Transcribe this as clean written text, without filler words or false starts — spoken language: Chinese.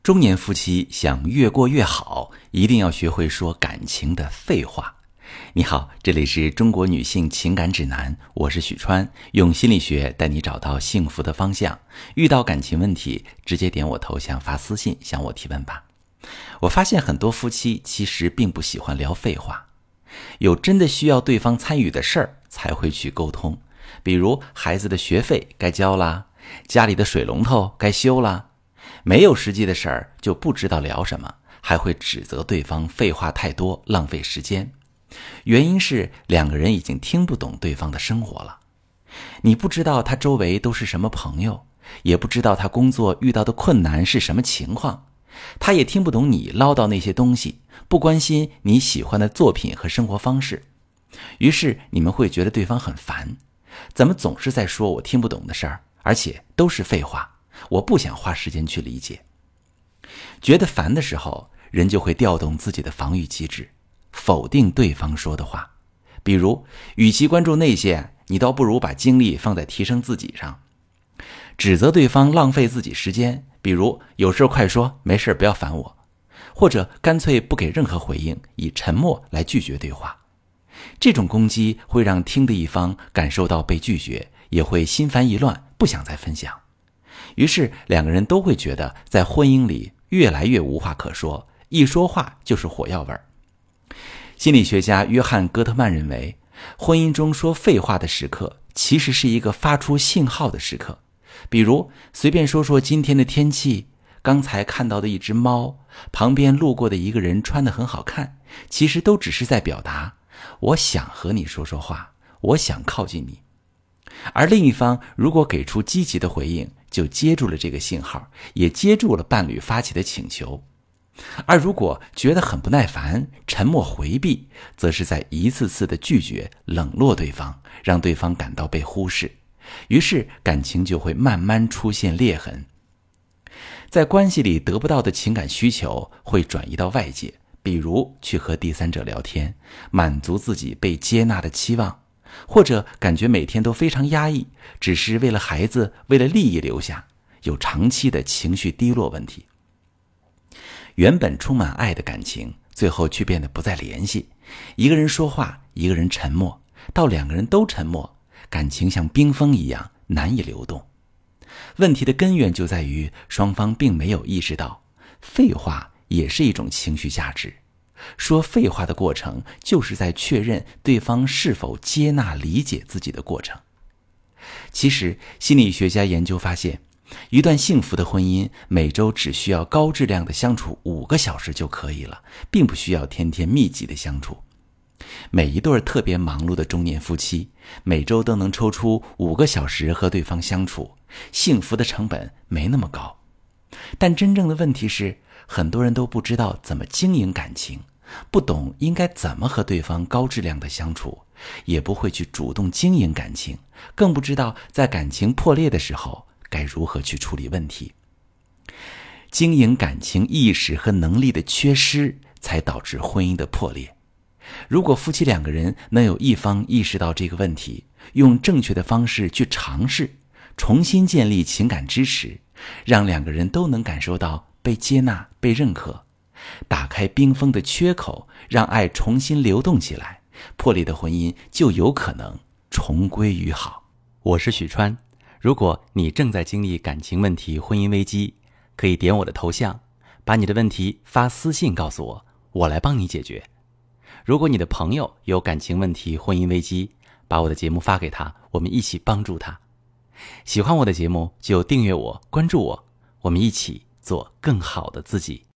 中年夫妻想越过越好，一定要学会说感情的废话。你好，这里是中国女性情感指南，我是许川，用心理学带你找到幸福的方向。遇到感情问题，直接点我头像发私信向我提问吧。我发现很多夫妻其实并不喜欢聊废话，有真的需要对方参与的事儿才会去沟通，比如孩子的学费该交啦，家里的水龙头该修啦。没有实际的事儿就不知道聊什么，还会指责对方废话太多，浪费时间。原因是两个人已经听不懂对方的生活了。你不知道他周围都是什么朋友，也不知道他工作遇到的困难是什么情况，他也听不懂你唠叨那些东西，不关心你喜欢的作品和生活方式。于是你们会觉得对方很烦，怎么总是在说我听不懂的事儿，而且都是废话，我不想花时间去理解。觉得烦的时候，人就会调动自己的防御机制，否定对方说的话。比如，与其关注那些，你倒不如把精力放在提升自己上。指责对方浪费自己时间，比如有事快说，没事不要烦我。或者干脆不给任何回应，以沉默来拒绝对话。这种攻击会让听的一方感受到被拒绝，也会心烦意乱，不想再分享。于是两个人都会觉得在婚姻里越来越无话可说，一说话就是火药味儿。心理学家约翰·戈特曼认为，婚姻中说废话的时刻其实是一个发出信号的时刻。比如随便说说今天的天气，刚才看到的一只猫，旁边路过的一个人穿得很好看，其实都只是在表达我想和你说说话，我想靠近你。而另一方如果给出积极的回应，就接住了这个信号，也接住了伴侣发起的请求。而如果觉得很不耐烦，沉默回避，则是在一次次的拒绝，冷落对方，让对方感到被忽视。于是感情就会慢慢出现裂痕。在关系里得不到的情感需求会转移到外界，比如去和第三者聊天，满足自己被接纳的期望，或者感觉每天都非常压抑，只是为了孩子，为了利益留下，有长期的情绪低落问题。原本充满爱的感情，最后却变得不再联系，一个人说话，一个人沉默，到两个人都沉默，感情像冰封一样难以流动。问题的根源就在于双方并没有意识到，废话也是一种情绪价值。说废话的过程，就是在确认对方是否接纳理解自己的过程。其实心理学家研究发现，一段幸福的婚姻每周只需要高质量的相处5个小时就可以了，并不需要天天密集的相处。每一对特别忙碌的中年夫妻，每周都能抽出5个小时和对方相处，幸福的成本没那么高。但真正的问题是，很多人都不知道怎么经营感情，不懂应该怎么和对方高质量的相处，也不会去主动经营感情，更不知道在感情破裂的时候该如何去处理问题。经营感情意识和能力的缺失，才导致婚姻的破裂。如果夫妻两个人能有一方意识到这个问题，用正确的方式去尝试，重新建立情感支持，让两个人都能感受到被接纳、被认可，打开冰封的缺口，让爱重新流动起来，破裂的婚姻就有可能重归于好。我是许川，如果你正在经历感情问题、婚姻危机，可以点我的头像，把你的问题发私信告诉我，我来帮你解决。如果你的朋友有感情问题、婚姻危机，把我的节目发给他，我们一起帮助他。喜欢我的节目就订阅我、关注我，我们一起做更好的自己。